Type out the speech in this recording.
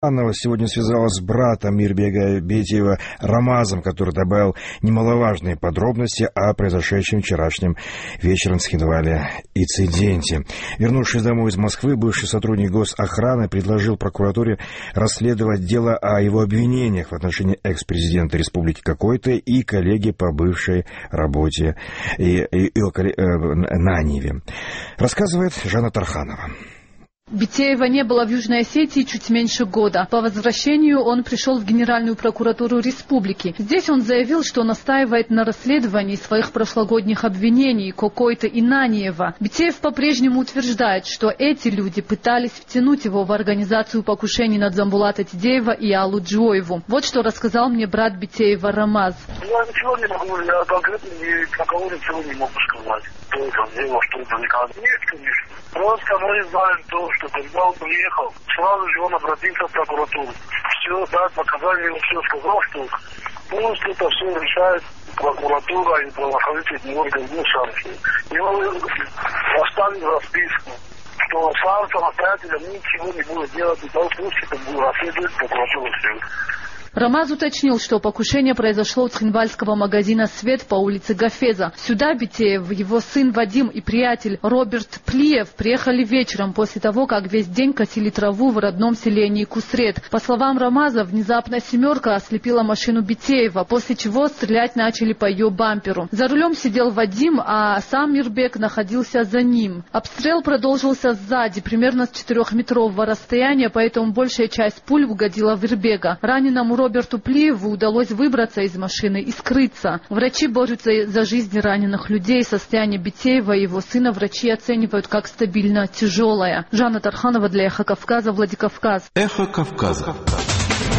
Анна сегодня связалась с братом Мирбека Бетиева Рамазом, который добавил немаловажные подробности о произошедшем вчерашнем вечером в Цхинвале инциденте. Вернувшись домой из Москвы, бывший сотрудник госохраны предложил прокуратуре расследовать дело о его обвинениях в отношении экс-президента Республики Кокойты и коллеги по бывшей работе на Ниве. Рассказывает Жанна Тарханова. Битеева не было в Южной Осетии чуть меньше года. По возвращению он пришел в Генеральную прокуратуру республики. Здесь он заявил, что настаивает на расследовании своих прошлогодних обвинений Кокойты и Наниева. Битеев по-прежнему утверждает, что эти люди пытались втянуть его в организацию покушений на Дзамбулата Тидеева и Аллу Джоеву. Вот что рассказал мне брат Битеева Рамаз. Я ничего не могу, я конкретно никого ничего не могу сказать. Что это дело, что это никак. Нет, конечно. Просто мы знаем то, что когда он приехал, сразу же он обратился в прокуратуру. Все, дать показания, он все сказал, что пусть это все решает прокуратура и правоохранительные органы, сами. И он оставил расписку, что сам самостоятельно ничего не будет делать, и того случая, как будет расследовать прокуратуру все. Рамаз уточнил, что покушение произошло у цхинвальского магазина «Свет» по улице Гафеза. Сюда Битеев, его сын Вадим и приятель Роберт Плиев приехали вечером после того, как весь день косили траву в родном селении Кусрет. По словам Рамаза, внезапно «семерка» ослепила машину Битеева, после чего стрелять начали по ее бамперу. За рулем сидел Вадим, а сам Мирбек находился за ним. Обстрел продолжился сзади, примерно с 4-метрового расстояния, поэтому большая часть пуль угодила в Мирбека. Раненому Роберту Плиеву удалось выбраться из машины и скрыться. Врачи борются за жизни раненых людей. Состояние Битеева и его сына врачи оценивают как стабильно тяжелое. Жанна Тарханова для Эхо Кавказа, Владикавказ. Эхо Кавказа.